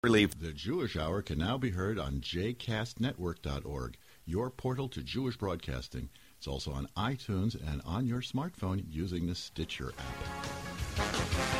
Relief. The Jewish Hour can now be heard on jcastnetwork.org, your portal to Jewish broadcasting. It's also on iTunes and on your smartphone using the Stitcher app.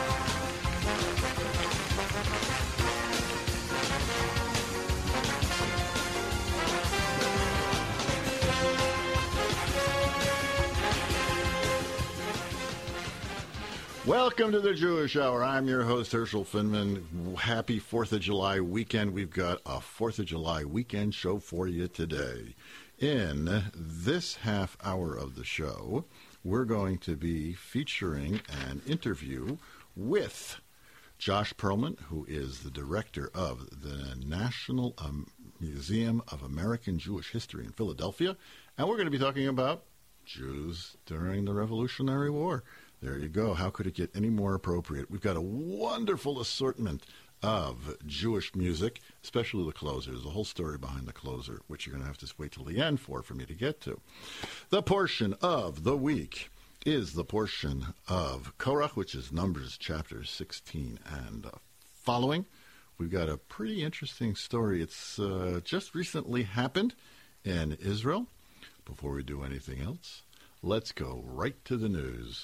Welcome to the Jewish Hour. I'm your host, Herschel Finman. Happy 4th of July weekend. We've got a 4th of July weekend show for you today. In this half hour of the show, we're going to be featuring an interview with Josh Perlman, who is the director of the National Museum of American Jewish History in Philadelphia. And we're going to be talking about Jews during the Revolutionary War. There you go. How could it get any more appropriate? We've got a wonderful assortment of Jewish music, especially the closer. There's a whole story behind the closer, which you're going to have to wait till the end for me to get to. The portion of the week is the portion of Korach, which is Numbers chapter 16 and following. We've got a pretty interesting story. It's just recently happened in Israel. Before we do anything else, let's go right to the news.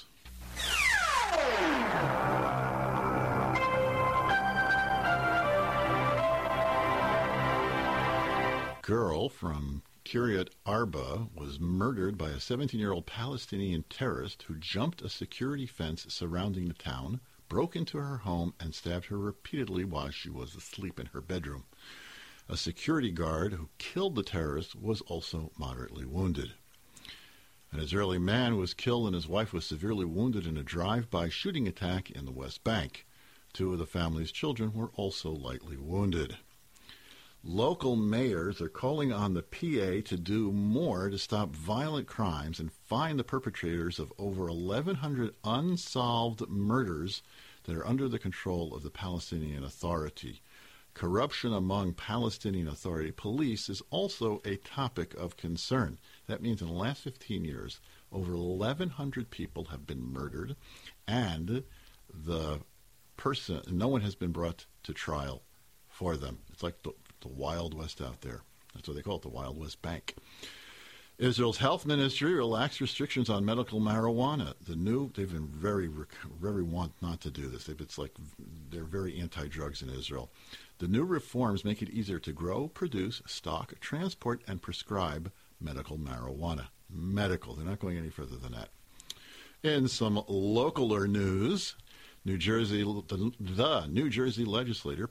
Girl from Kiryat Arba was murdered by a 17-year-old Palestinian terrorist who jumped a security fence surrounding the town, broke into her home, and stabbed her repeatedly while she was asleep in her bedroom. A security guard who killed the terrorist was also moderately wounded. An Israeli man was killed and his wife was severely wounded in a drive-by shooting attack in the West Bank. Two of the family's children were also lightly wounded. Local mayors are calling on the PA to do more to stop violent crimes and find the perpetrators of over 1,100 unsolved murders that are under the control of the Palestinian Authority. Corruption among Palestinian Authority police is also a topic of concern. That means in the last 15 years, over 1,100 people have been murdered, and no one has been brought to trial for them. It's like the Wild West out there. That's what they call it, the Wild West Bank. Israel's health ministry relaxed restrictions on medical marijuana. They've been very want not to do this. They're very anti-drugs in Israel. The new reforms make it easier to grow, produce, stock, transport, and prescribe medical marijuana. Medical. They're not going any further than that. In some localer news, the New Jersey legislature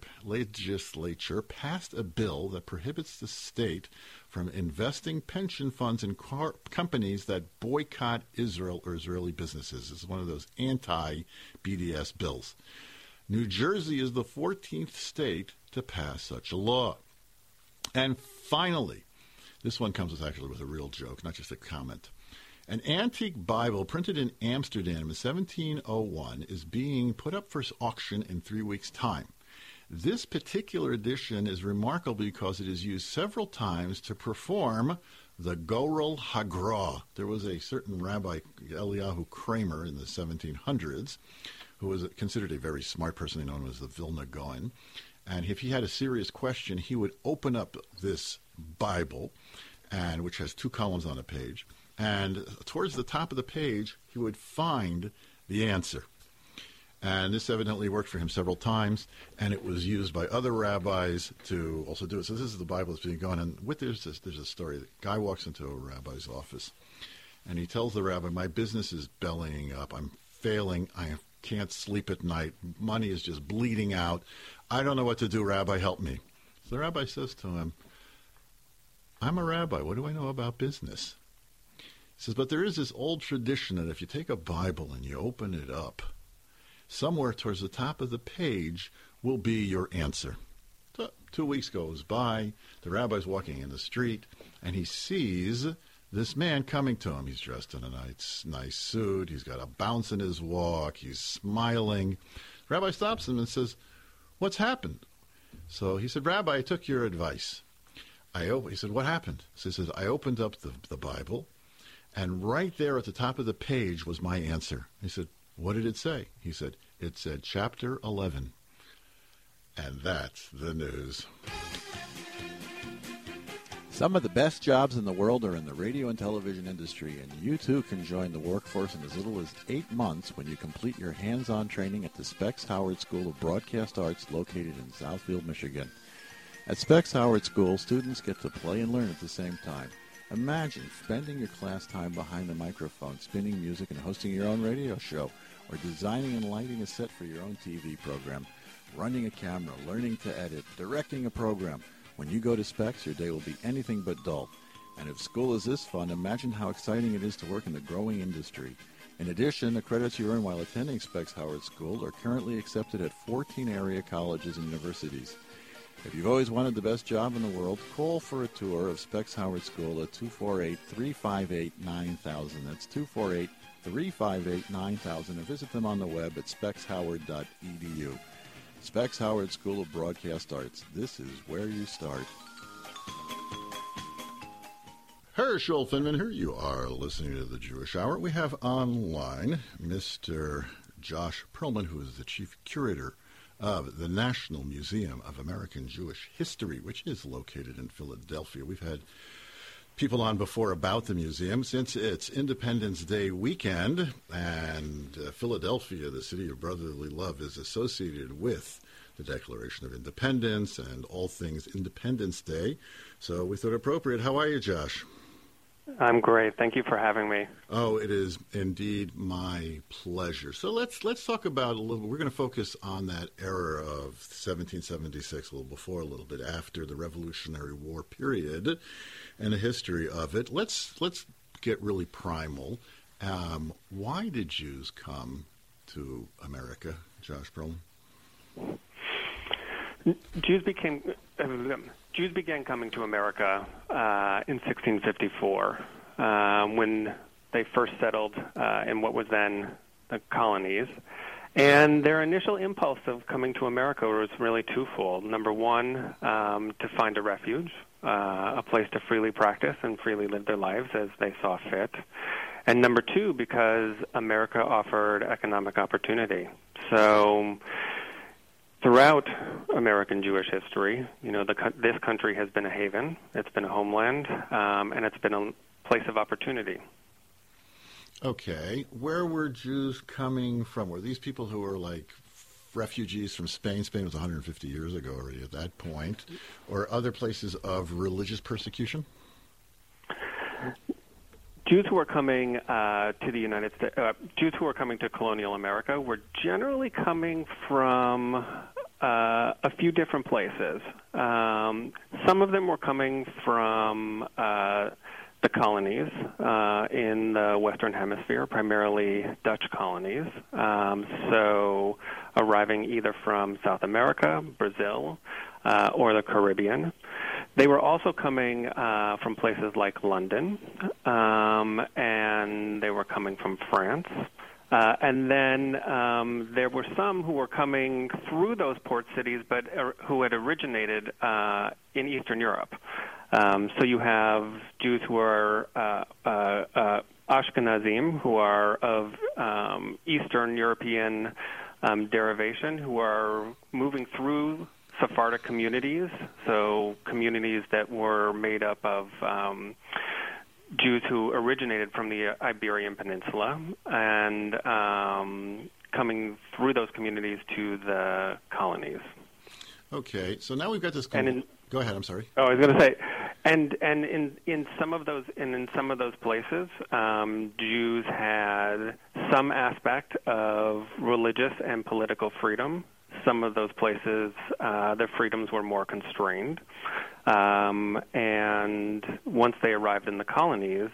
passed a bill that prohibits the state from investing pension funds in companies that boycott Israel or Israeli businesses. It's one of those anti-BDS bills. New Jersey is the 14th state to pass such a law. And finally, this one comes with a real joke, not just a comment. An antique Bible printed in Amsterdam in 1701 is being put up for auction in 3 weeks' time. This particular edition is remarkable because it is used several times to perform the Gorel Hagra. There was a certain Rabbi Eliyahu Kramer in the 1700s who was considered a very smart person known as the Vilna Gaon. And if he had a serious question, he would open up this Bible, which has 2 columns on a page, and towards the top of the page, he would find the answer. And this evidently worked for him several times, and it was used by other rabbis to also do it. So this is the Bible that's being gone. And there's a story. The guy walks into a rabbi's office, and he tells the rabbi, my business is bellying up. I'm failing. I can't sleep at night. Money is just bleeding out. I don't know what to do, Rabbi. Help me. So the rabbi says to him, I'm a rabbi. What do I know about business? He says, but there is this old tradition that if you take a Bible and you open it up, somewhere towards the top of the page will be your answer. So 2 weeks goes by. The rabbi's walking in the street, and he sees this man coming to him. He's dressed in a nice suit. He's got a bounce in his walk. He's smiling. The rabbi stops him and says, what's happened? So he said, Rabbi, I took your advice. He said, what happened? So he says, I opened up the Bible, and right there at the top of the page was my answer. He said, what did it say? He said, it said chapter 11. And that's the news. Some of the best jobs in the world are in the radio and television industry, and you too can join the workforce in as little as 8 months when you complete your hands-on training at the Specs Howard School of Broadcast Arts located in Southfield, Michigan. At Specs Howard School, students get to play and learn at the same time. Imagine spending your class time behind the microphone, spinning music and hosting your own radio show, or designing and lighting a set for your own TV program, running a camera, learning to edit, directing a program. When you go to Specs, your day will be anything but dull. And if school is this fun, imagine how exciting it is to work in the growing industry. In addition, the credits you earn while attending Specs Howard School are currently accepted at 14 area colleges and universities. If you've always wanted the best job in the world, call for a tour of Specs Howard School at 248-358-9000. That's 248-358-9000. And visit them on the web at specshoward.edu. Specs Howard School of Broadcast Arts. This is where you start. Herschel Finman here. You are listening to the Jewish Hour. We have online Mr. Josh Perlman, who is the chief curator of the National Museum of American Jewish History, which is located in Philadelphia. We've had people on before about the museum since it's Independence Day weekend, and Philadelphia, the city of brotherly love, is associated with the Declaration of Independence and all things Independence Day. So we thought appropriate. How are you, Josh? I'm great. Thank you for having me. Oh, it is indeed my pleasure. So let's talk about a little. We're going to focus on that era of 1776, a little before, a little bit after the Revolutionary War period, and the history of it. Let's get really primal. Why did Jews come to America, Josh Perlman? Jews began coming to America in 1654 when they first settled in what was then the colonies. And their initial impulse of coming to America was really twofold. Number one, to find a refuge, a place to freely practice and freely live their lives as they saw fit. And number two, because America offered economic opportunity. So throughout American Jewish history, this country has been a haven, it's been a homeland, and it's been a place of opportunity. Okay. Where were Jews coming from? Were these people who were like refugees from Spain? Spain was 150 years ago already at that point. Or other places of religious persecution? Jews who were coming to the United States, Jews who were coming to colonial America were generally coming from a few different places. Some of them were coming from the colonies in the Western Hemisphere, primarily Dutch colonies, so arriving either from South America, Brazil, or the Caribbean. They were also coming from places like London, and they were coming from France. And then there were some who were coming through those port cities, but who had originated in Eastern Europe. So you have Jews who are Ashkenazim, who are of Eastern European derivation, who are moving through Sephardic communities, so communities that were made up of Jews who originated from the Iberian Peninsula and coming through those communities to the colonies. Okay, so now we've got this. Go ahead. I'm sorry. Oh, I was going to say, and in some of those places, Jews had some aspect of religious and political freedom. Some of those places, their freedoms were more constrained. And once they arrived in the colonies,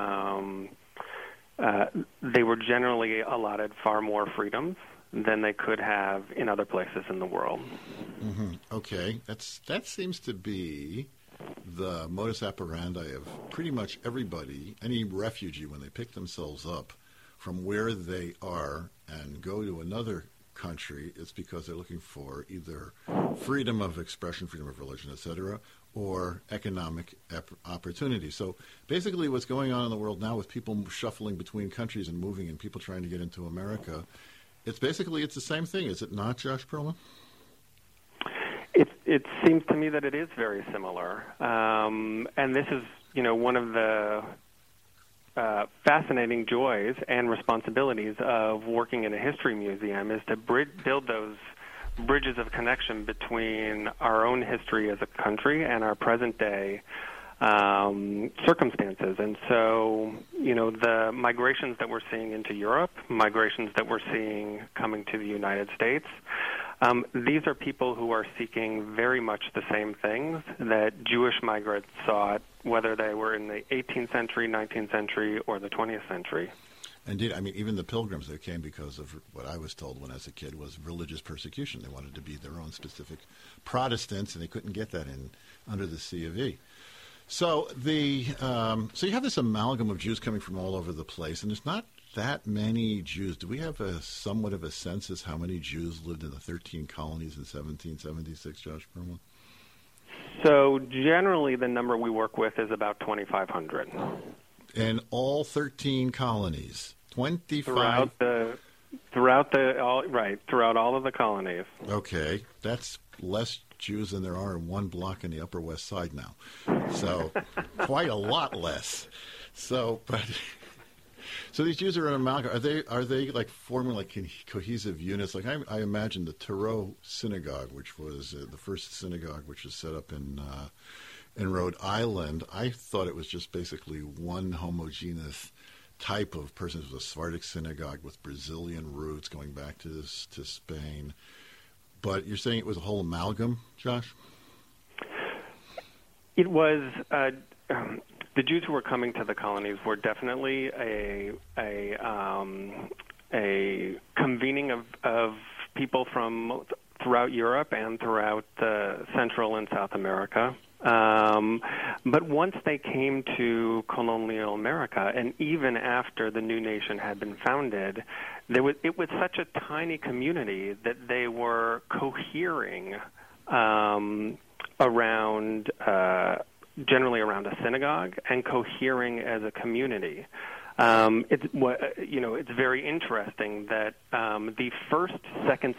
they were generally allotted far more freedoms than they could have in other places in the world. Mm-hmm. Okay, that seems to be the modus operandi of pretty much everybody, any refugee, when they pick themselves up from where they are and go to another country, it's because they're looking for either freedom of expression, freedom of religion, etc., or economic opportunity. So basically what's going on in the world now with people shuffling between countries and moving and people trying to get into America, it's the same thing, is it not, Josh Perlman? it seems to me that it is very similar. And this is, one of the fascinating joys and responsibilities of working in a history museum is to build those bridges of connection between our own history as a country and our present day circumstances. And so, the migrations that we're seeing into Europe, migrations that we're seeing coming to the United States, these are people who are seeking very much the same things that Jewish migrants sought, whether they were in the 18th century, 19th century, or the 20th century. Indeed. I mean, even the Pilgrims, they came because of what I was told when I was a kid was religious persecution. They wanted to be their own specific Protestants, and they couldn't get that under the C of E. So so you have this amalgam of Jews coming from all over the place, and there's not that many Jews. Do we have somewhat of a census how many Jews lived in the 13 colonies in 1776, Josh Perlman? So generally the number we work with is about 2,500. In all 13 colonies, 25? Throughout all of the colonies. Okay, that's less Jews than there are in one block in the Upper West Side now. So quite a lot less. So these Jews are an amalgam. Are they like forming like cohesive units? Like I imagine the Thoreau Synagogue, which was the first synagogue which was set up in Rhode Island. I thought it was just basically one homogeneous type of person. It was a Sephardic synagogue with Brazilian roots going back to Spain. But you're saying it was a whole amalgam, Josh? It was. The Jews who were coming to the colonies were definitely a convening of people from throughout Europe and throughout Central and South America. But once they came to colonial America, and even after the new nation had been founded, it was such a tiny community that they were cohering generally around a synagogue and cohering as a community. It's very interesting that the first second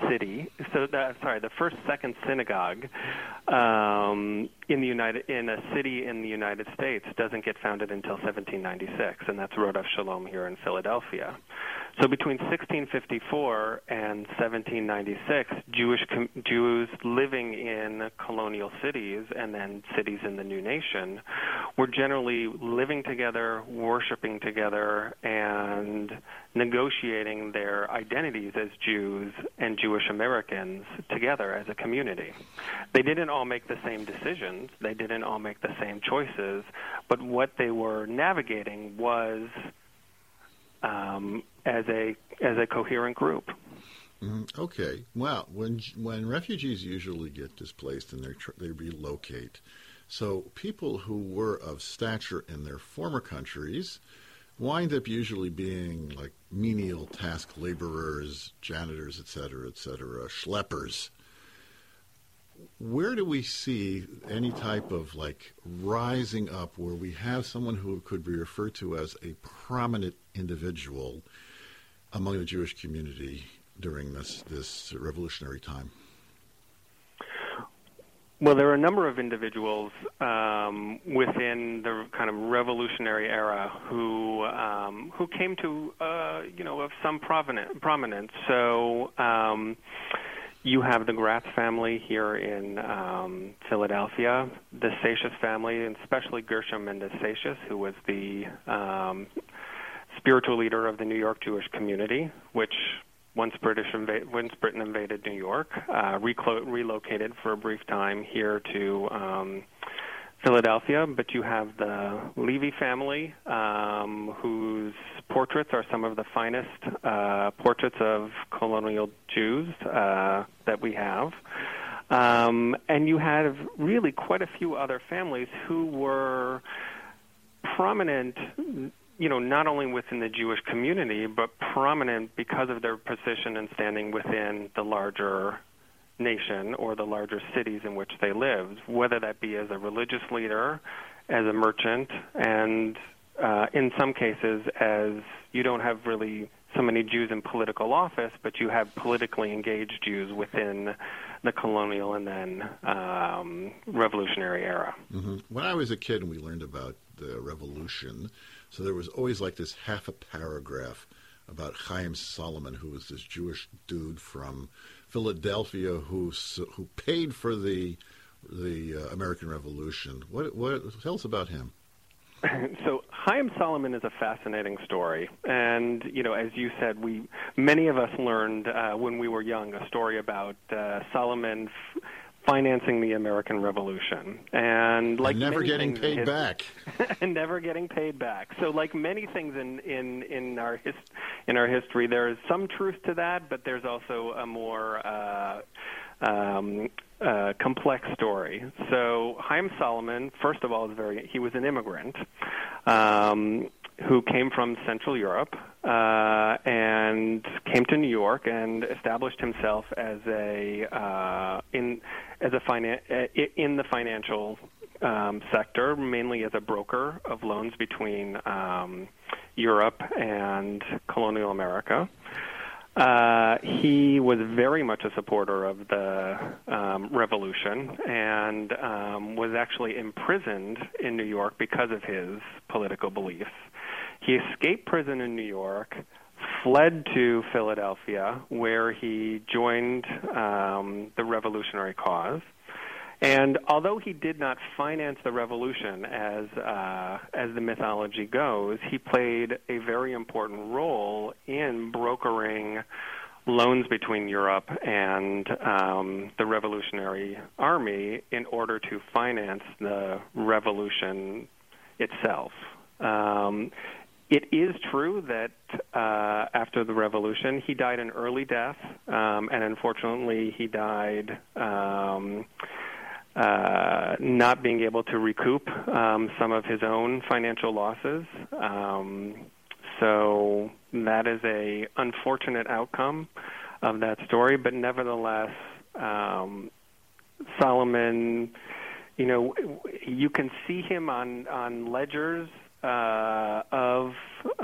synagogue in a city in the United States doesn't get founded until 1796, and that's Rodef Shalom here in Philadelphia. So between 1654 and 1796, Jews living in colonial cities and then cities in the new nation were generally living together, worshiping together, and negotiating their identities as Jews and Jewish Americans together as a community. They didn't all make the same decisions. They didn't all make the same choices. But what they were navigating was as a coherent group. Okay. Well, when refugees usually get displaced and they relocate, so people who were of stature in their former countries wind up usually being like menial task laborers, janitors, et cetera, schleppers. Where do we see any type of like rising up where we have someone who could be referred to as a prominent individual among the Jewish community during this revolutionary time? Well, there are a number of individuals within the kind of revolutionary era who came to of some prominence. So you have the Gratz family here in Philadelphia, the Seixas family, and especially Gershom Mendes Seixas, who was the spiritual leader of the New York Jewish community, which once Britain invaded New York, relocated for a brief time here to Philadelphia. But you have the Levy family, whose portraits are some of the finest portraits of colonial Jews that we have. And you have really quite a few other families who were prominent, not only within the Jewish community, but prominent because of their position and standing within the larger nation or the larger cities in which they lived, whether that be as a religious leader, as a merchant, and in some cases as you don't have really so many Jews in political office, but you have politically engaged Jews within the colonial and then revolutionary era. Mm-hmm. When I was a kid and we learned about the revolution, so there was always like this half a paragraph about Chaim Solomon, who was this Jewish dude from Philadelphia who paid for the American Revolution. What tell us about him? So Chaim Solomon is a fascinating story, and as you said, many of us learned when we were young a story about Solomon financing the American Revolution, and never getting paid back, and never getting paid back. So, like many things in our history, there is some truth to that, but there's also a more complex story. So Chaim Solomon, first of all, he was an immigrant who came from Central Europe and came to New York and established himself in the financial sector, mainly as a broker of loans between Europe and colonial America. He was very much a supporter of the revolution and was actually imprisoned in New York because of his political beliefs. He escaped prison in New York, fled to Philadelphia, where he joined the revolutionary cause. And although he did not finance the revolution as the mythology goes, he played a very important role in brokering loans between Europe and the Revolutionary Army in order to finance the revolution itself. It is true that after the revolution, he died an early death, and unfortunately he died not being able to recoup some of his own financial losses. So that is a unfortunate outcome of that story. But nevertheless, Solomon, you can see him on ledgers of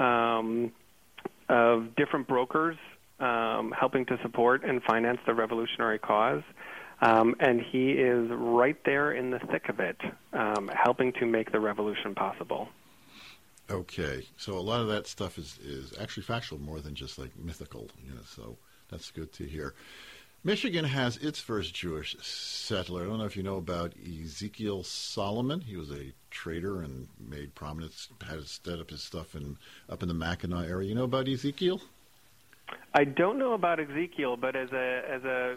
different brokers helping to support and finance the revolutionary cause. And he is right there in the thick of it, helping to make the revolution possible. Okay, so a lot of that stuff is actually factual more than just like mythical, so that's good to hear. Michigan has its first Jewish settler. I don't know if you know about Ezekiel Solomon. He was a trader and made prominence, had set up his stuff up in the Mackinac area. You know about Ezekiel? I don't know about Ezekiel, but as a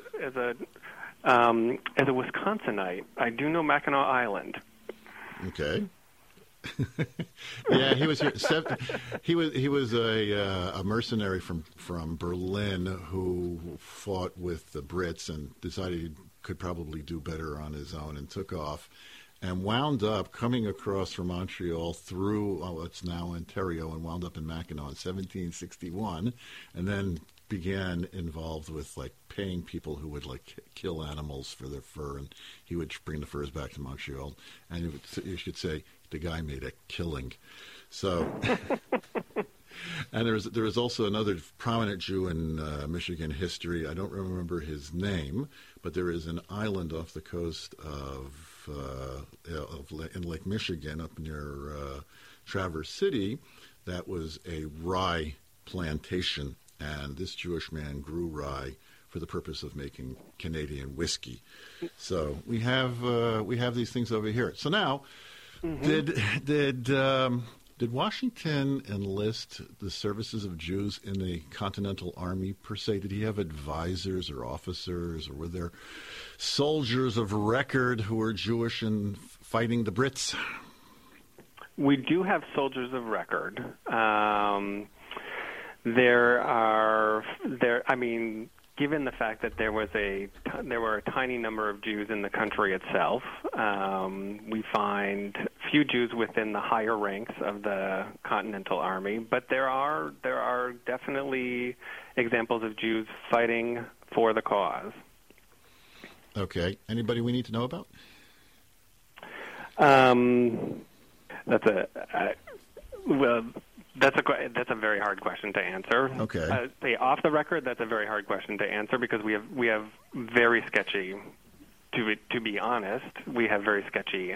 Wisconsinite, I do know Mackinac Island. Okay. Yeah, he was here. He was a mercenary from Berlin who fought with the Brits and decided he could probably do better on his own and took off and wound up coming across from Montreal through what's now Ontario and wound up in Mackinac in 1761, and then began involved with like paying people who would like kill animals for their fur, and he would bring the furs back to Montreal, and you should say the guy made a killing. So, and there was also another prominent Jew in Michigan history. I don't remember his name, but there is an island off the coast in Lake Michigan, up near Traverse City, that was a rye plantation. And this Jewish man grew rye for the purpose of making Canadian whiskey. So we have these things over here. So now, did Washington enlist the services of Jews in the Continental Army per se? Did he have advisors or officers, or were there soldiers of record who were Jewish and fighting the Brits? We do have soldiers of record. Given the fact that there were a tiny number of Jews in the country itself, we find few Jews within the higher ranks of the Continental Army, but there are definitely examples of Jews fighting for the cause. Okay. Anybody we need to know about? That's a very hard question to answer. Okay. Say off the record, that's a very hard question to answer because we have very sketchy. To be honest, we have very sketchy.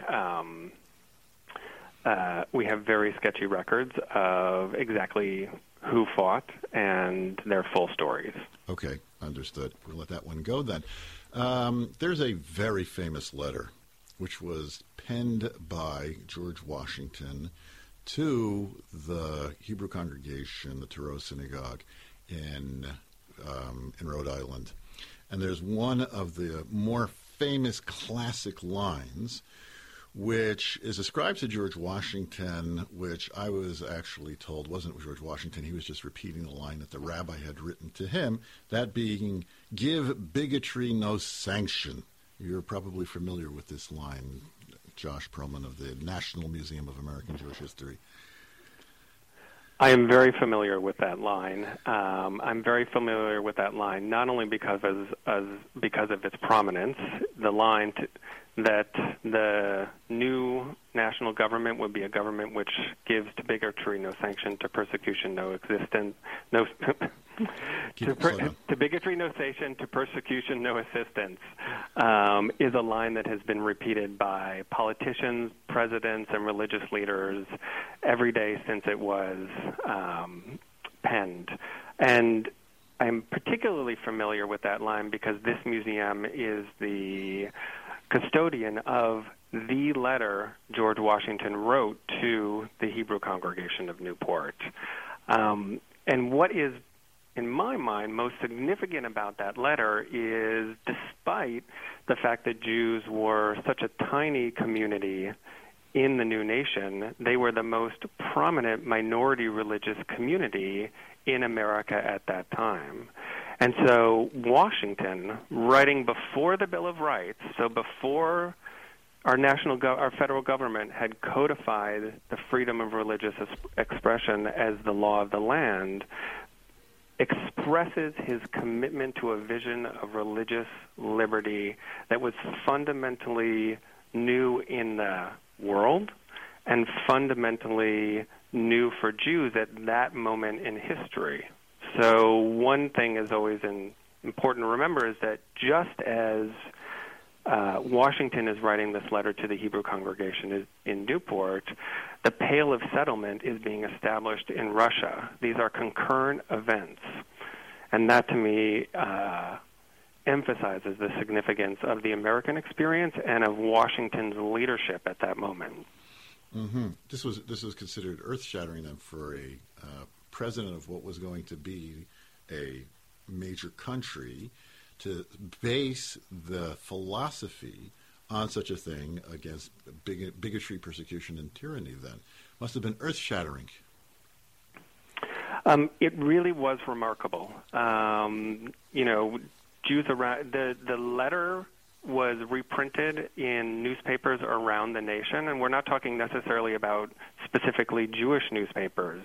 We have very sketchy records of exactly who fought and their full stories. Okay, understood. We'll let that one go then. There's a very famous letter which was penned by George Washington to the Hebrew congregation, the Touro Synagogue in Rhode Island. And there's one of the more famous classic lines which is ascribed to George Washington, which I was actually told wasn't George Washington. He was just repeating the line that the rabbi had written to him, that being, "Give bigotry no sanction." You're probably familiar with this line, Josh Perlman of the National Museum of American Jewish History. I am very familiar with that line. I'm very familiar with that line not only because of its prominence, the line that the new national government would be a government which gives to bigotry no sanction, to persecution no existence, to bigotry no sanction, to persecution no assistance, is a line that has been repeated by politicians, presidents, and religious leaders every day since it was penned. And I'm particularly familiar with that line because this museum is the custodian of the letter George Washington wrote to the Hebrew congregation of Newport. And what is, in my mind, most significant about that letter is, despite the fact that Jews were such a tiny community in the new nation, they were the most prominent minority religious community in America at that time. And so Washington, writing before the Bill of Rights, so before our federal government had codified the freedom of religious expression as the law of the land, expresses his commitment to a vision of religious liberty that was fundamentally new in the world and fundamentally new for Jews at that moment in history. So one thing is always important to remember is that just as Washington is writing this letter to the Hebrew congregation in Newport, the Pale of Settlement is being established in Russia. These are concurrent events. And that, to me, emphasizes the significance of the American experience and of Washington's leadership at that moment. Mm-hmm. This was considered earth-shattering then for a president of what was going to be a major country to base the philosophy on such a thing against bigotry, persecution, and tyranny then. Must have been earth-shattering. It really was remarkable. Jews around the letter was reprinted in newspapers around the nation, and we're not talking necessarily about specifically Jewish newspapers.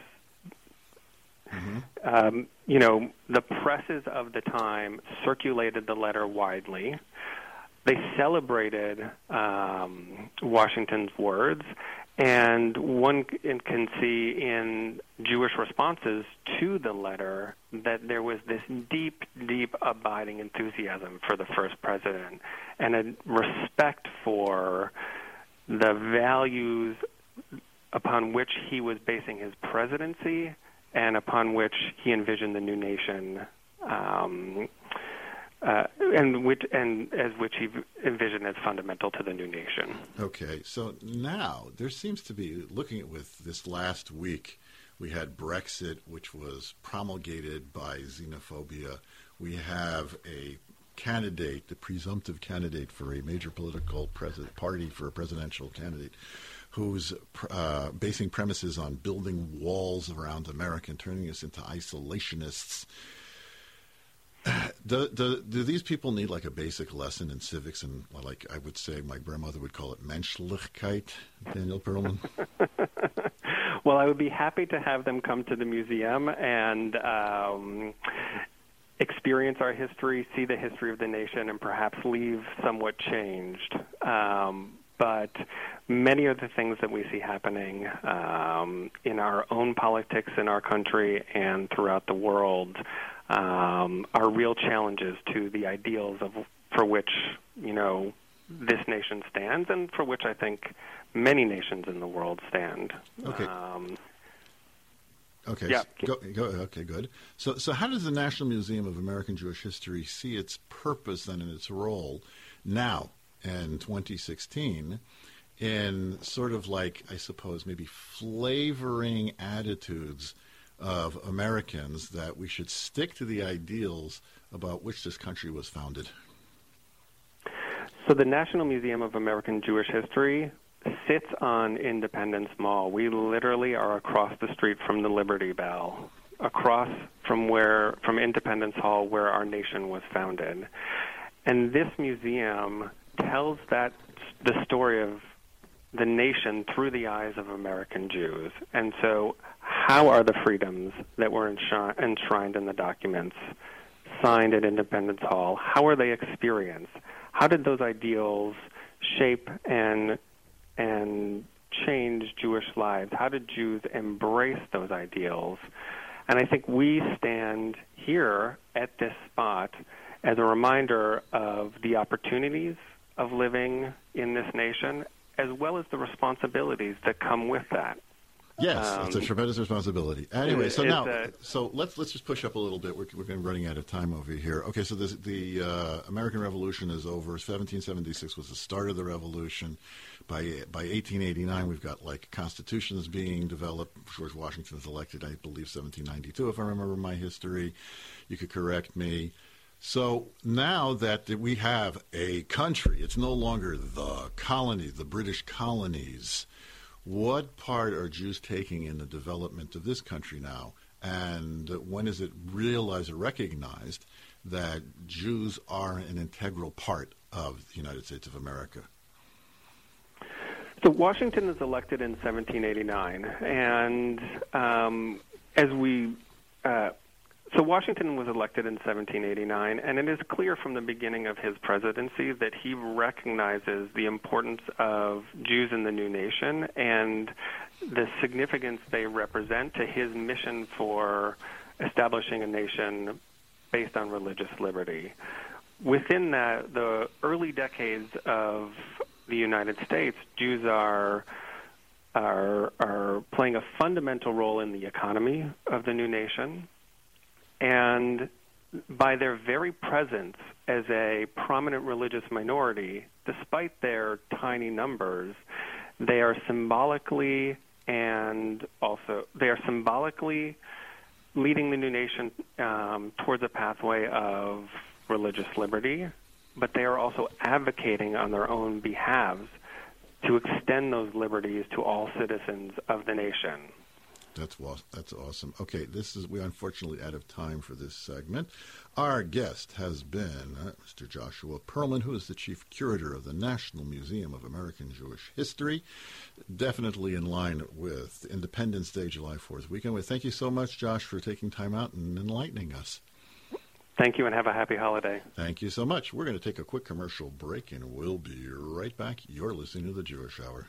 Mm-hmm. The presses of the time circulated the letter widely. They celebrated Washington's words, and one can see in Jewish responses to the letter that there was this deep, deep abiding enthusiasm for the first president and a respect for the values upon which he was basing his presidency and upon which he envisioned the new nation, and which he envisioned as fundamental to the new nation. Okay, so now there seems to be, looking at with this last week, we had Brexit, which was promulgated by xenophobia. We have a candidate, the presumptive candidate for a major political party for a presidential candidate, who's basing premises on building walls around America and turning us into isolationists. Do these people need like a basic lesson in civics and, like I would say, my grandmother would call it Menschlichkeit, Daniel Perlman? Well, I would be happy to have them come to the museum and experience our history, see the history of the nation, and perhaps leave somewhat changed. but many of the things that we see happening in our own politics in our country and throughout the world are real challenges to the ideals for which, this nation stands, and for which I think many nations in the world stand. Okay. Okay. Yeah. Okay. Good. So, how does the National Museum of American Jewish History see its purpose and its role now in 2016 in sort of like, I suppose, maybe flavoring attitudes of Americans that we should stick to the ideals about which this country was founded? So, the National Museum of American Jewish History sits on Independence Mall. We literally are across the street from the Liberty Bell, across from Independence Hall, where our nation was founded. And this museum tells the story of the nation through the eyes of American Jews. And so how are the freedoms that were enshrined in the documents signed at Independence Hall, how are they experienced? How did those ideals shape and change Jewish lives? How did Jews embrace those ideals? And I think we stand here at this spot as a reminder of the opportunities of living in this nation, as well as the responsibilities that come with that. Yes, it's a tremendous responsibility. Anyway, so let's just push up a little bit. We're running out of time over here. Okay, so the American Revolution is over. 1776 was the start of the Revolution. By 1889, we've got like constitutions being developed. George Washington is elected, I believe, 1792, if I remember my history. You could correct me. So now that we have a country, it's no longer the colonies, the British colonies. What part are Jews taking in the development of this country now? And when is it realized or recognized that Jews are an integral part of the United States of America? So Washington is elected in 1789, and So Washington was elected in 1789, and it is clear from the beginning of his presidency that he recognizes the importance of Jews in the new nation and the significance they represent to his mission for establishing a nation based on religious liberty. Within that, the early decades of the United States, Jews are playing a fundamental role in the economy of the new nation. And by their very presence as a prominent religious minority, despite their tiny numbers, they are symbolically leading the new nation towards a pathway of religious liberty, but they are also advocating on their own behalves to extend those liberties to all citizens of the nation. That's awesome. Okay, we're unfortunately out of time for this segment. Our guest has been Mr. Joshua Perlman, who is the chief curator of the National Museum of American Jewish History, definitely in line with Independence Day, July 4th weekend. Well, thank you so much, Josh, for taking time out and enlightening us. Thank you, and have a happy holiday. Thank you so much. We're going to take a quick commercial break, and we'll be right back. You're listening to The Jewish Hour.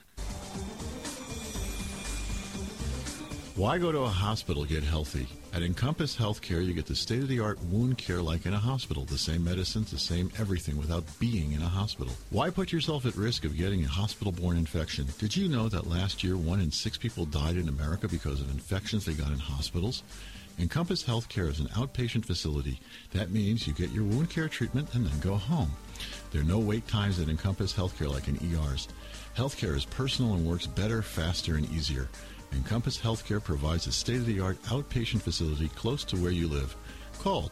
Why go to a hospital to get healthy? At Encompass Healthcare, you get the state-of-the-art wound care like in a hospital. The same medicines, the same everything without being in a hospital. Why put yourself at risk of getting a hospital-borne infection? Did you know that last year 1 in 6 people died in America because of infections they got in hospitals? Encompass Healthcare is an outpatient facility. That means you get your wound care treatment and then go home. There are no wait times at Encompass Healthcare like in ERs. Healthcare is personal and works better, faster, and easier. Encompass Healthcare provides a state-of-the-art outpatient facility close to where you live. Call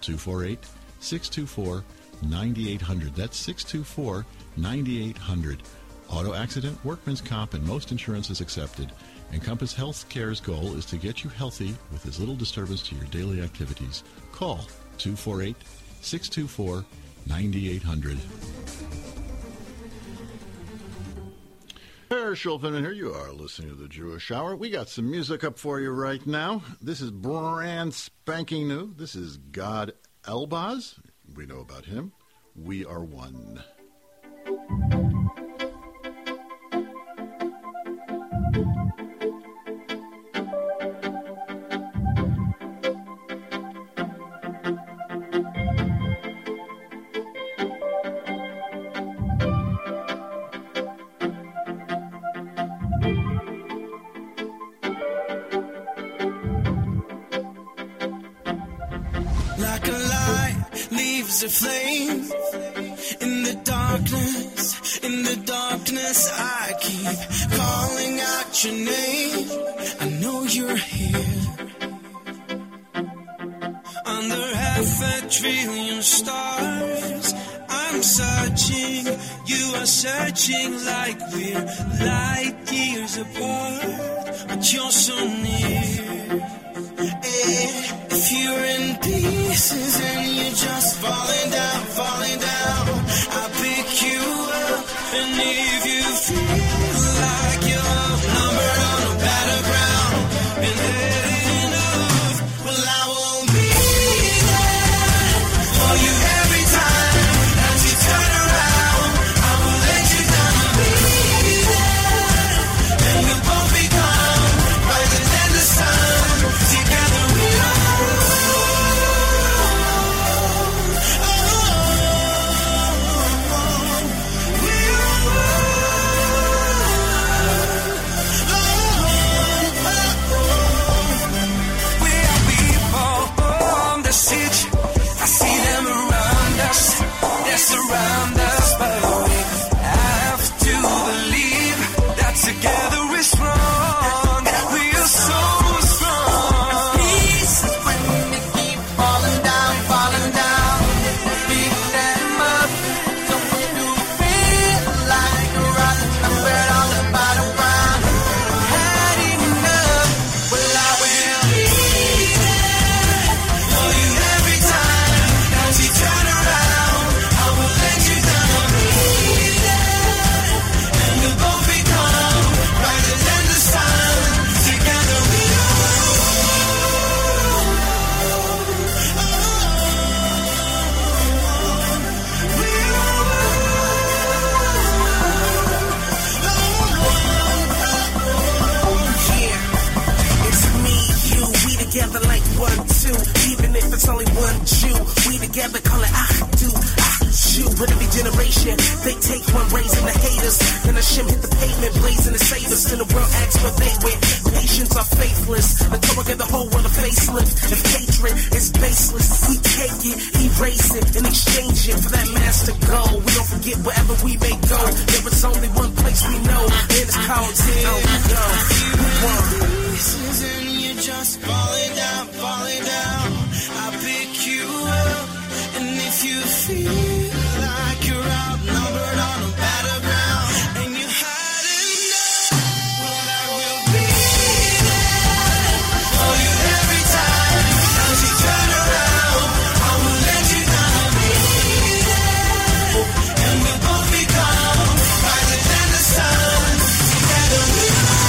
248-624-9800. That's 624-9800. Auto accident, workman's comp, and most insurance is accepted. Encompass Healthcare's goal is to get you healthy with as little disturbance to your daily activities. Call 248-624-9800. Herr Schulfin, here you are listening to The Jewish Hour. We got some music up for you right now. This is brand spanking new. This is Gad Elbaz. We know about him. We Are One. is a flame. In the darkness, I keep calling out your name. I know you're here. Under 500 billion stars, I'm searching. You are searching like we're light years apart, but you're so near. If you're in pieces and you're just falling down, I'll pick you up. And if you feel like you're outnumbered on a battleground and heading off, well, I will be there for you every time as you turn around. I will let you down and be there, and we'll both become brighter than the sun. Together we I see them around us, they surround us, but we have to believe that together we're strong, we are so strong. Pieces when they keep falling down, pick them up. Don't you feel like you're outnumbered on the battleground? Had enough, well I will be there for you every time as you turn around. I will let you down and be there, and we'll both become brighter than the sun. Together we it's me, you, we together like 1, 2. Even if it's only one Jew, we together call it I do. But every generation, they take one, raising the haters. And Hashem hit the pavement, blazing the sabers. And the world asks where they went. Patience are faithless. The Torah gave the whole world a facelift. If hatred is baseless, we take it, erase it, and exchange it for that master goal. We don't forget wherever we may go. There is only one place we know, and it's called Zero. Pieces and you're just falling down, I'll pick you up. And if you feel like you're outnumbered on a battleground and you had enough, well, I will be there for you every time as you turn around. I will let you down and be there, and we'll both become brighter than the sun. Together we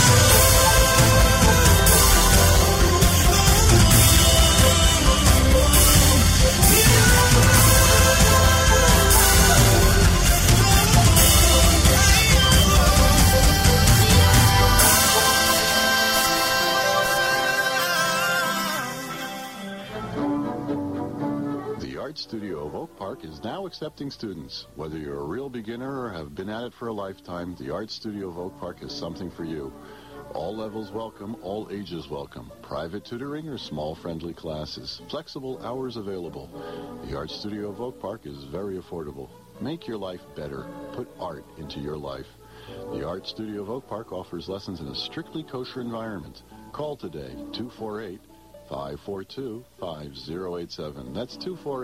Art Studio of Oak Park is now accepting students. Whether you're a real beginner or have been at it for a lifetime, the Art Studio of Oak Park is something for you. All levels welcome, all ages welcome. Private tutoring or small friendly classes. Flexible hours available. The Art Studio of Oak Park is very affordable. Make your life better. Put art into your life. The Art Studio of Oak Park offers lessons in a strictly kosher environment. Call today, 248-542-5087. That's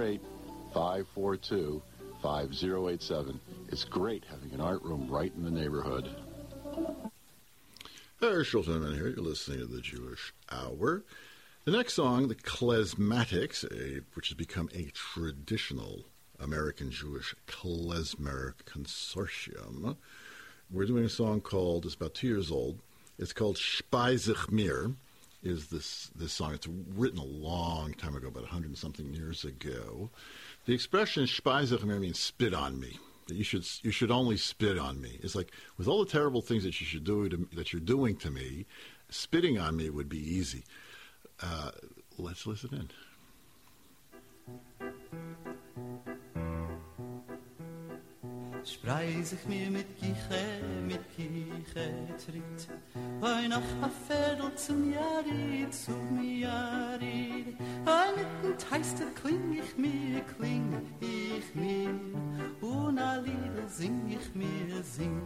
248-542-5087. It's great having an art room right in the neighborhood. Herschel Zimmerman here. You're listening to the Jewish Hour. The next song, the Klezmatics, which has become a traditional American Jewish klezmer consortium. We're doing a song called, it's about 2 years old. It's called Speisich Mir. Is this song. It's written a long time ago, about 100-something years ago. The expression Speisich Mir means spit on me. You should only spit on me. It's like, with all the terrible things that you're doing to me, spitting on me would be easy. Let's listen in. Spreizig mir mit Kiche, getritt. Ein nach a Viertel zum Jahr, zum Jahr. Ein Teiste kling ich mir. Und a Lieder sing ich mir.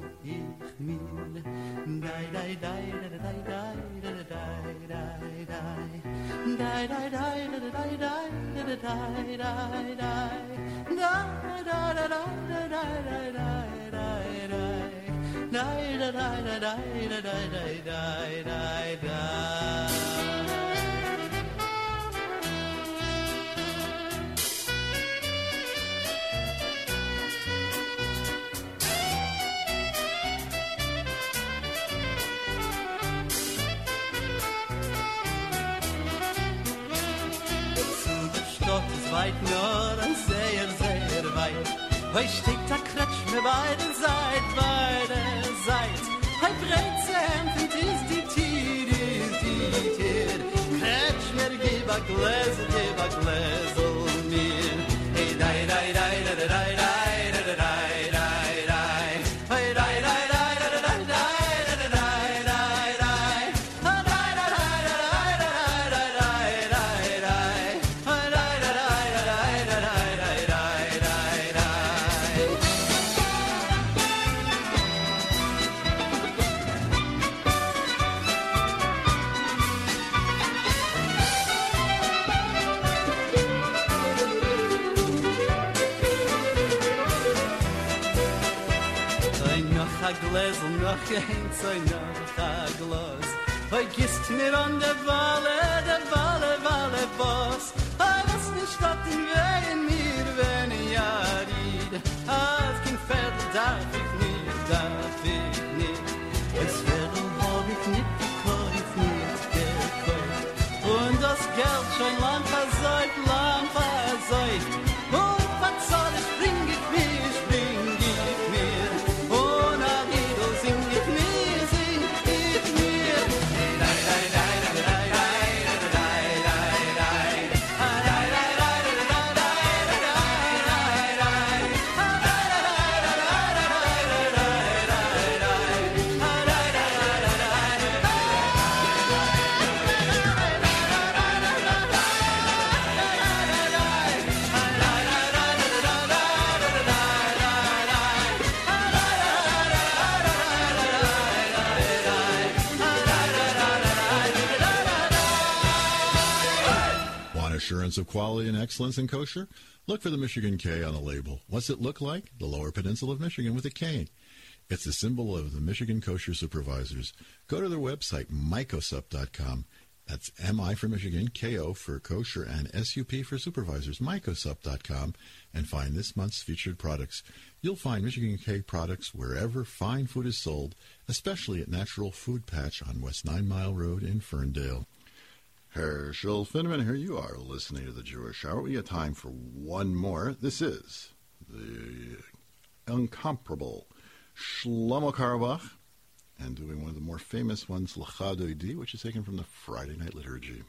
Dai, dai, dai, dai, dai, dai, dai, dai, dai. Dai, dai, dai, dai, dai, dai, dai, dai, dai. Dai, dai, dai, dai, dai, dai, dai, dai. Dai, dai, dai, dai, dai, dai, dai, dai, dai. Weit nur und sehr, sehr weit. Heu steht da Kretsch mir beide Seit. Heu breit sind und ist die Tier. Kretsch mir, gib a Gläsel mir. Hey, dai, dai, dai, dai, dai, dai, dai, dai, dai, dai. Hey, dai, dai, dai, dai, dai, dai, dai, dai, dai. Gläsel noch eins, noch a Glas. Hoi gist mir an der Walle, Boss. Hoi was nicht wat in wehen mir, wenn ich ried. Als kein Viertel darf ich nicht. Es Viertel hab ich nicht gekauft. Und das Geld schon lang versäumt. Und was soll ich, bring ich mir. Assurance of quality and excellence in kosher? Look for the Michigan K on the label. What's it look like? The Lower Peninsula of Michigan with a K. It's a symbol of the Michigan Kosher Supervisors. Go to their website, mycosup.com. That's M-I for Michigan, K-O for kosher, and S-U-P for supervisors, mycosup.com, and find this month's featured products. You'll find Michigan K products wherever fine food is sold, especially at Natural Food Patch on West 9 Mile Road in Ferndale. Herschel Finneman, here you are listening to the Jewish Hour. We have time for one more. This is the incomparable Shlomo Carlebach, and doing one of the more famous ones, L'cha Doidi, which is taken from the Friday Night Liturgy.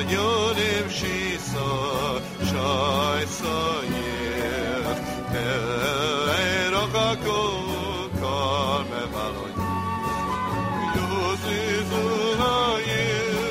yonim shisa shai sayef erokako karme valoy yosizulaye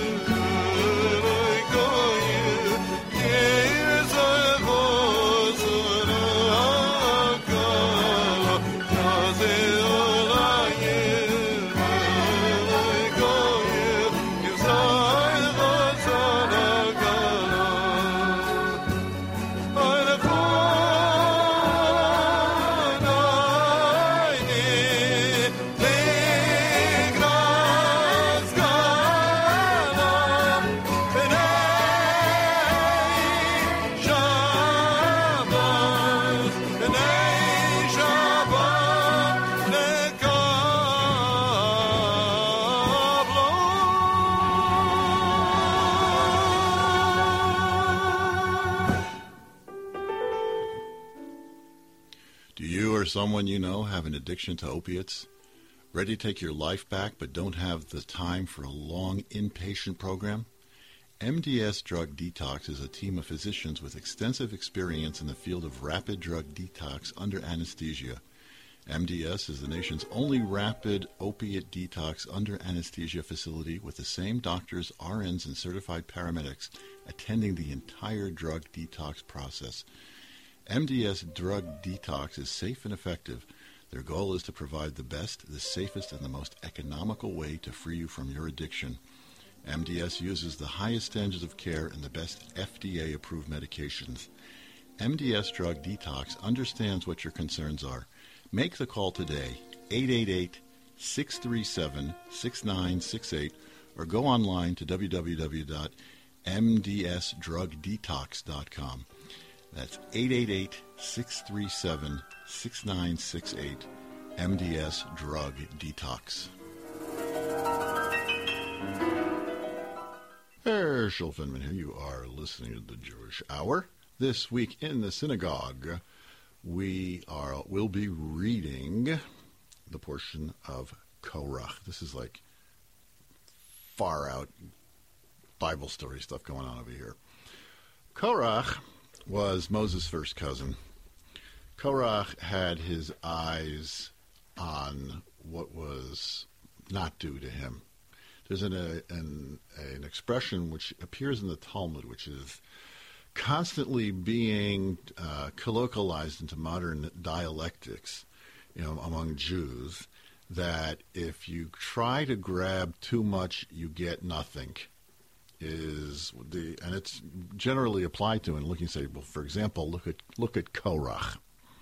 Someone you know have an addiction to opiates, ready to take your life back but don't have the time for a long inpatient program? MDS Drug Detox is a team of physicians with extensive experience in the field of rapid drug detox under anesthesia. MDS is the nation's only rapid opiate detox under anesthesia facility with the same doctors, RNs, and certified paramedics attending the entire drug detox process. MDS Drug Detox is safe and effective. Their goal is to provide the best, the safest, and the most economical way to free you from your addiction. MDS uses the highest standards of care and the best FDA-approved medications. MDS Drug Detox understands what your concerns are. Make the call today, 888-637-6968, or go online to www.mdsdrugdetox.com. That's 888-637-6968, MDS Drug Detox. Herschel Finman here. You are listening to the Jewish Hour. This week in the synagogue, we'll be reading the portion of Korach. This is like far out Bible story stuff going on over here. Korach was Moses' first cousin. Korach had his eyes on what was not due to him. There's an expression which appears in the Talmud, which is constantly being colloquialized into modern dialectics, among Jews, that if you try to grab too much, you get nothing. And it's generally applied to, and looking, say, well, for example, look at Korach.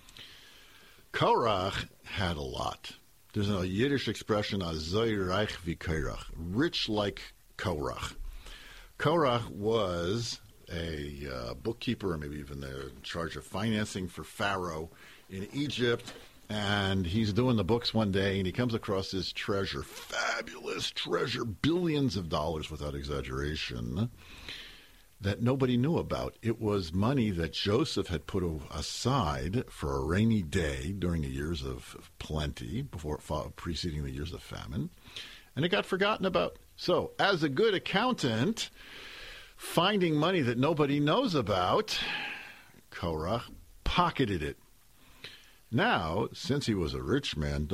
Korach had a lot. There's a Yiddish expression, "Azoi reich wie Korach," rich like Korach. Korach was a bookkeeper, or maybe even in charge of financing for Pharaoh in Egypt. And he's doing the books one day, and he comes across this treasure, fabulous treasure, billions of dollars without exaggeration, that nobody knew about. It was money that Joseph had put aside for a rainy day during the years of plenty, preceding the years of famine, and it got forgotten about. So, as a good accountant, finding money that nobody knows about, Korach pocketed it. Now, since he was a rich man,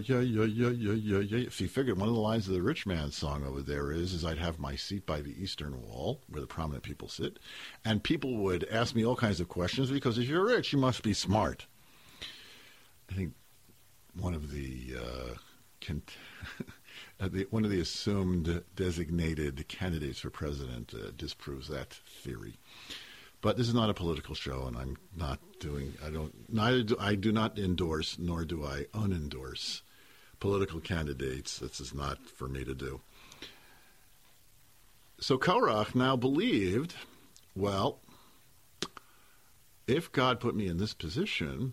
if he figured one of the lines of the rich man song over there is I'd have my seat by the eastern wall, where the prominent people sit, and people would ask me all kinds of questions, because if you're rich, you must be smart. I think one of the one of the assumed designated candidates for president disproves that theory. But this is not a political show, and I'm not doing. I do not endorse, nor do I unendorse political candidates. This is not for me to do. So Korach now believed, well, if God put me in this position,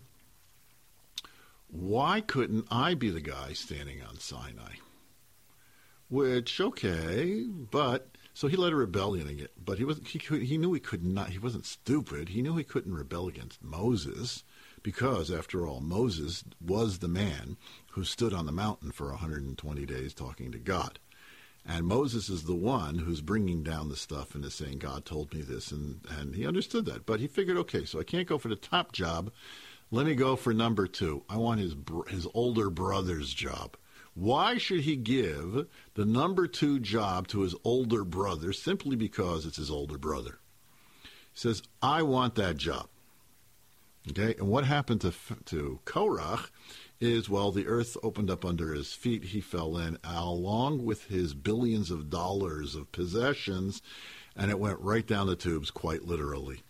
why couldn't I be the guy standing on Sinai? Which, okay, but so he led a rebellion again. But he knew he could not. He wasn't stupid. He knew he couldn't rebel against Moses, because after all, Moses was the man who stood on the mountain for 120 days talking to God. And Moses is the one who's bringing down the stuff and is saying, God told me this, and he understood that. But he figured, okay, so I can't go for the top job. Let me go for number 2. I want his older brother's job. Why should he give the number 2 job to his older brother? Simply because it's his older brother. He says, I want that job. Okay, and what happened to Korach is, well, the earth opened up under his feet. He fell in along with his billions of dollars of possessions, and it went right down the tubes, quite literally.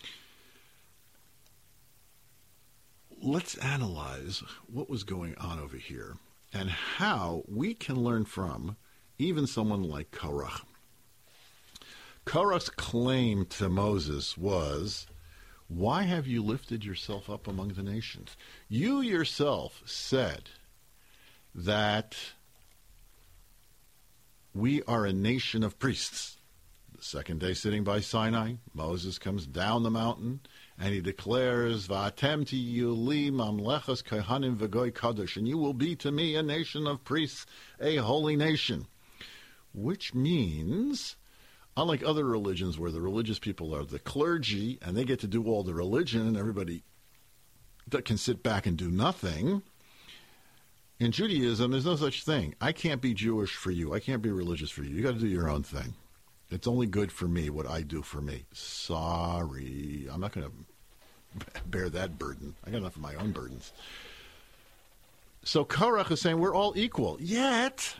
Let's analyze what was going on over here and how we can learn from even someone like Korach. Korach's claim to Moses was, why have you lifted yourself up among the nations? You yourself said that we are a nation of priests. The second day sitting by Sinai, Moses comes down the mountain and he declares, Va'atem tiyu li mamlechas kohanim v'goy kadosh, and you will be to me a nation of priests, a holy nation. Which means, unlike other religions where the religious people are the clergy and they get to do all the religion and everybody that can sit back and do nothing, in Judaism there's no such thing. I can't be Jewish for you. I can't be religious for you. You got to do your own thing. It's only good for me what I do for me. Sorry, I'm not going to bear that burden. I got enough of my own burdens. So Korach is saying we're all equal, yet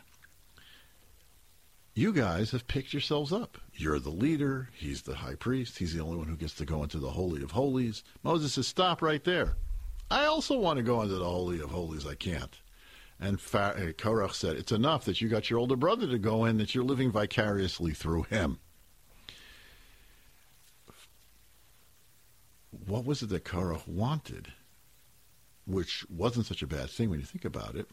you guys have picked yourselves up. You're the leader. He's the high priest. He's the only one who gets to go into the Holy of Holies. Moses says, stop right there. I also want to go into the Holy of Holies. I can't. And Korach said, it's enough that you got your older brother to go in, that you're living vicariously through him. What was it that Korach wanted, which wasn't such a bad thing when you think about it?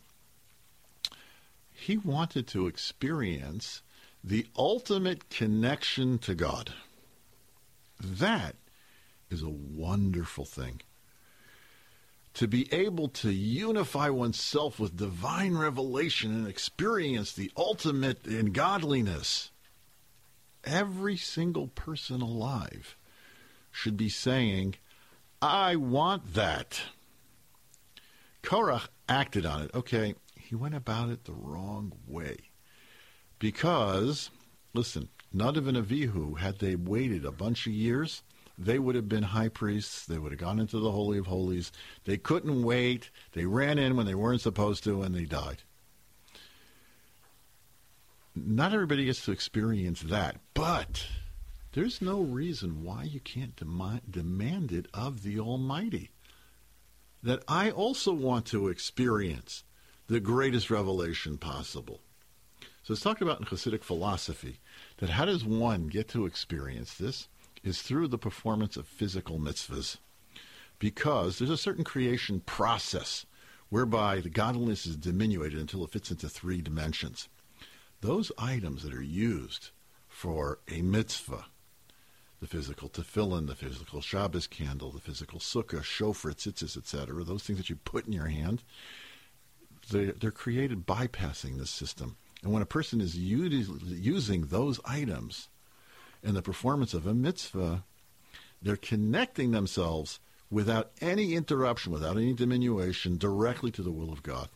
He wanted to experience the ultimate connection to God. That is a wonderful thing. To be able to unify oneself with divine revelation and experience the ultimate in godliness. Every single person alive should be saying, I want that. Korach acted on it. Okay, he went about it the wrong way. Because, listen, Nadav and Avihu, had they waited a bunch of years, they would have been high priests. They would have gone into the Holy of Holies. They couldn't wait. They ran in when they weren't supposed to, and they died. Not everybody gets to experience that, but there's no reason why you can't demand it of the Almighty. That I also want to experience the greatest revelation possible. So it's talked about in Hasidic philosophy that how does one get to experience this? Is through the performance of physical mitzvahs. Because there's a certain creation process whereby the godliness is diminuted until it fits into 3 dimensions. Those items that are used for a mitzvah, the physical tefillin, the physical Shabbos candle, the physical sukkah, shofar, tzitzis, etc., those things that you put in your hand, they're created bypassing this system. And when a person is using those items in the performance of a mitzvah, they're connecting themselves without any interruption, without any diminution, directly to the will of God.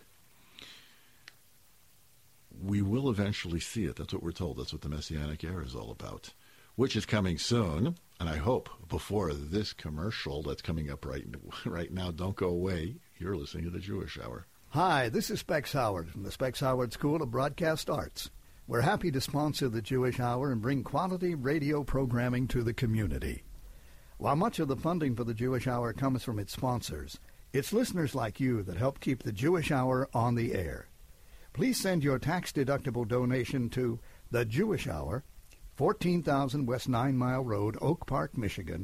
We will eventually see it. That's what we're told. That's what the Messianic era is all about, which is coming soon. And I hope before this commercial that's coming up right now, don't go away. You're listening to the Jewish Hour. Hi, this is Specs Howard from the Specs Howard School of Broadcast Arts. We're happy to sponsor the Jewish Hour and bring quality radio programming to the community. While much of the funding for the Jewish Hour comes from its sponsors, it's listeners like you that help keep the Jewish Hour on the air. Please send your tax-deductible donation to The Jewish Hour, 14,000 West 9 Mile Road, Oak Park, Michigan,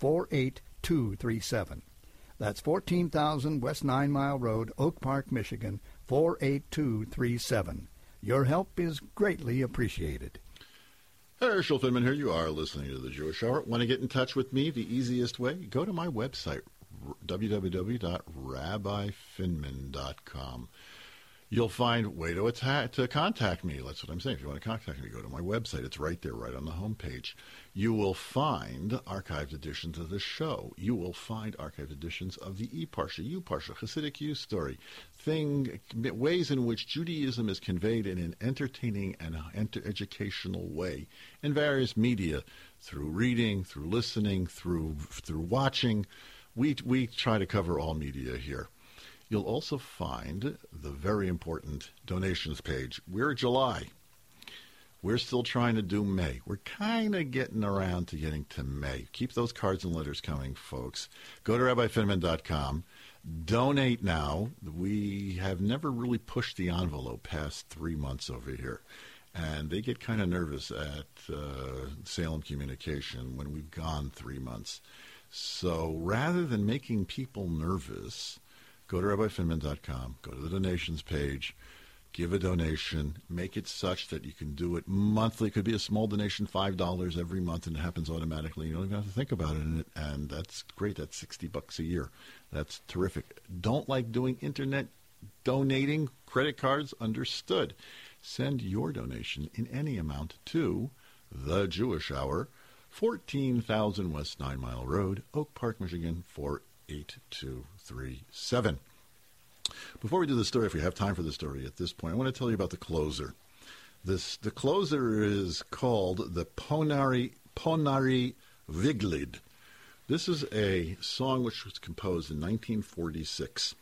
48237. That's 14,000 West 9 Mile Road, Oak Park, Michigan, 48237. Your help is greatly appreciated. Herschel Finman here. You are listening to the Jewish Hour. Want to get in touch with me? The easiest way? Go to my website, www.rabbifinman.com. You'll find a way to contact me. That's what I'm saying. If you want to contact me, go to my website. It's right there, right on the homepage. You will find archived editions of the show. You will find archived editions of the E-Parsha, U-Parsha, Hasidic U-Story, ways in which Judaism is conveyed in an entertaining and educational way in various media, through reading, through listening, through watching. We try to cover all media here. You'll also find the very important donations page. We're July. We're still trying to do May. We're kind of getting around to getting to May. Keep those cards and letters coming, folks. Go to rabbifinman.com. Donate now. We have never really pushed the envelope past 3 months over here. And they get kind of nervous at Salem Communication when we've gone 3 months. So rather than making people nervous, go to rabbifinman.com, go to the donations page, give a donation, make it such that you can do it monthly. It could be a small donation, $5 every month, and it happens automatically. You don't even have to think about it, and that's great. That's $60 a year. That's terrific. Don't like doing internet donating, credit cards, understood. Send your donation in any amount to The Jewish Hour, 14,000 West 9 Mile Road, Oak Park, Michigan, 48237. Before we do the story, if we have time for the story at this point, I want to tell you about the closer. The closer is called the Ponari Viglid. This is a song which was composed in 1946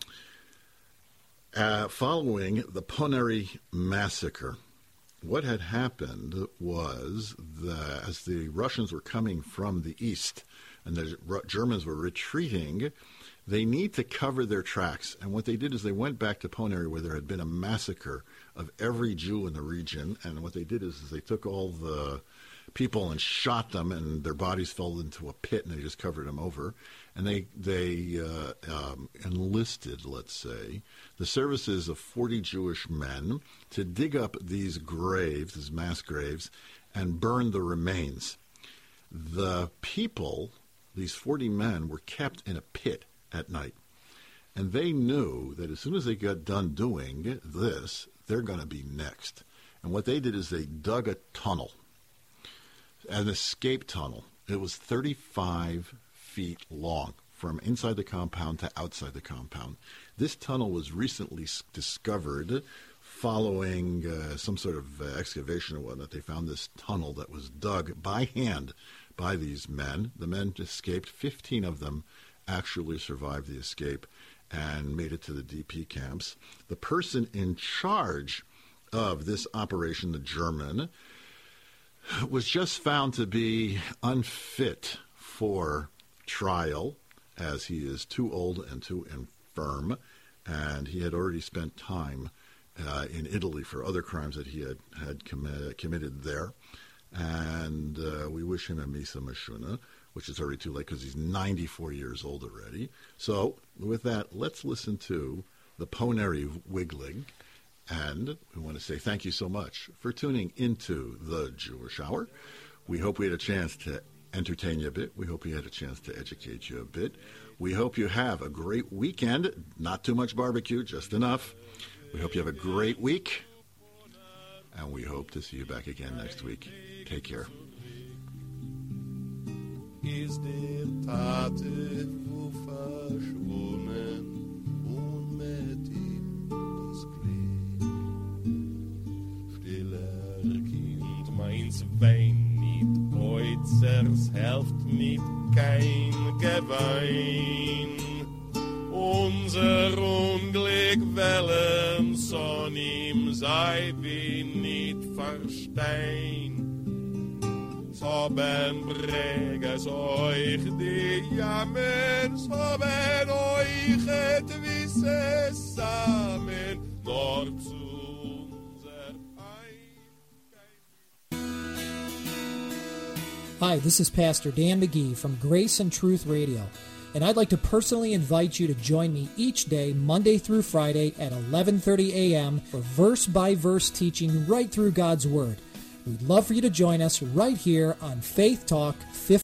following the Ponari Massacre. What had happened was as the Russians were coming from the east and the Germans were retreating, they need to cover their tracks. And what they did is they went back to Ponari, where there had been a massacre of every Jew in the region. And what they did is they took all the people and shot them, and their bodies fell into a pit, and they just covered them over. And they enlisted, let's say, the services of 40 Jewish men to dig up these graves, these mass graves, and burn the remains. The people, these 40 men, were kept in a pit at night. And they knew that as soon as they got done doing this, they're going to be next. And what they did is they dug a tunnel, an escape tunnel. It was 35 feet long from inside the compound to outside the compound. This tunnel was recently discovered following some sort of excavation or whatnot. They found this tunnel that was dug by hand by these men. The men escaped. 15 of them actually survived the escape and made it to the DP camps. The person in charge of this operation, the German, was just found to be unfit for trial, as he is too old and too infirm, and he had already spent time in Italy for other crimes that he had committed there. And we wish him a Misa Mashuna, which is already too late because he's 94 years old already. So with that, let's listen to the Ponari Viglid. And we want to say thank you so much for tuning into The Jewish Hour. We hope we had a chance to entertain you a bit. We hope we had a chance to educate you a bit. We hope you have a great weekend. Not too much barbecue, just enough. We hope you have a great week. And we hope to see you back again next week. Take care. Is der Tate wo verschwunden und mit ihm das Glück. Stiller Kind, meins wein nicht, äußers helft mit kein Gewein. Unser Unglück wellen son ihm sei wie nicht verstein. So ben breges euch die Jammer, so ben euch et wisse Samen, nur zu unser Hi, this is Pastor Dan McGee from Grace and Truth Radio, and I'd like to personally invite you to join me each day, Monday through Friday at 11:30 a.m. for verse-by-verse teaching right through God's Word. We'd love for you to join us right here on Faith Talk 50.